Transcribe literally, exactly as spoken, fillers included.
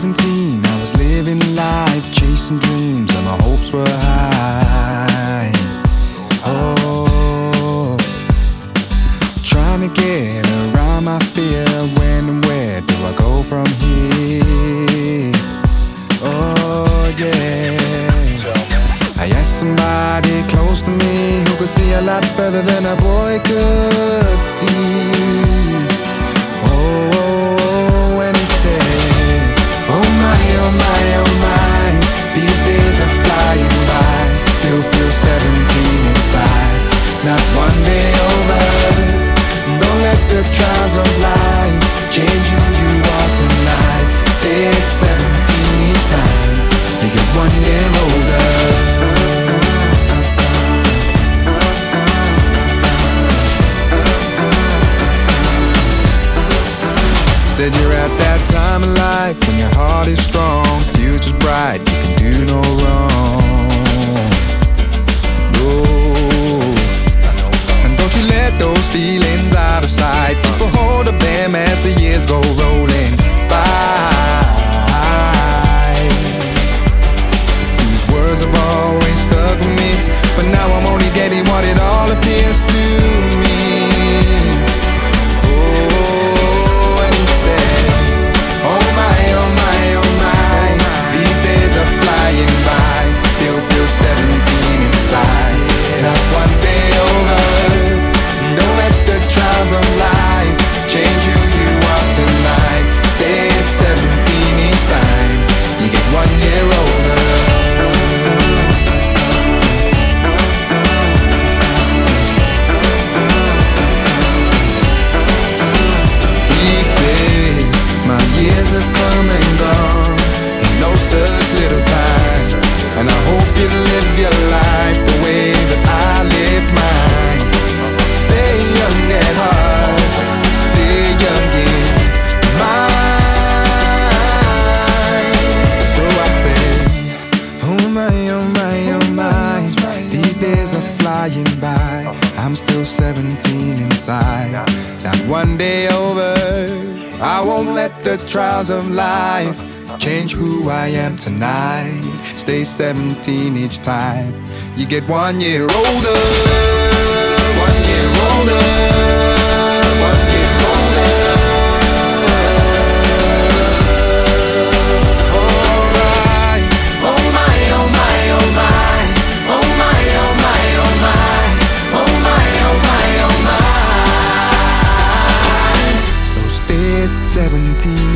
seventeen, I was living life, chasing dreams, and my hopes were high. Oh, trying to get around my fear. When and where do I go from here? Oh yeah, I asked somebody close to me who could see a lot further than a boy could see. Oh, and he said, oh my, oh my, oh my, these days are flying by. Still feel seventeen inside, not one day over. Don't let the trials of life change who you are tonight. Stay seventeen each time you get one year older. Said you're at that time in life when your heart is strong, future's bright, you can do no wrong. No. And don't you let those feelings out of sight. Keep a hold of them as the years go rolling by. These words have always stuck with me, but now I'm only getting what it all appears to me. seventeen inside, not one day over. Don't let the trials of life change who you are tonight. Stay seventeen each time you get one year older. He said, my years have come and gone in no such little time, and I hope you live your life the way that I lived mine. Stay young at heart, stay young in mind. So I say, oh my, oh my, oh my, these days are flying by. I'm still seventeen inside, not one day over. I won't let the trials of life change who I am tonight. Stay seventeen each time you get one year older. One year older. One year older. Alright. Oh my, oh my, oh my. Oh my, oh my, oh my. Oh my, oh my, oh my. So stay seventeen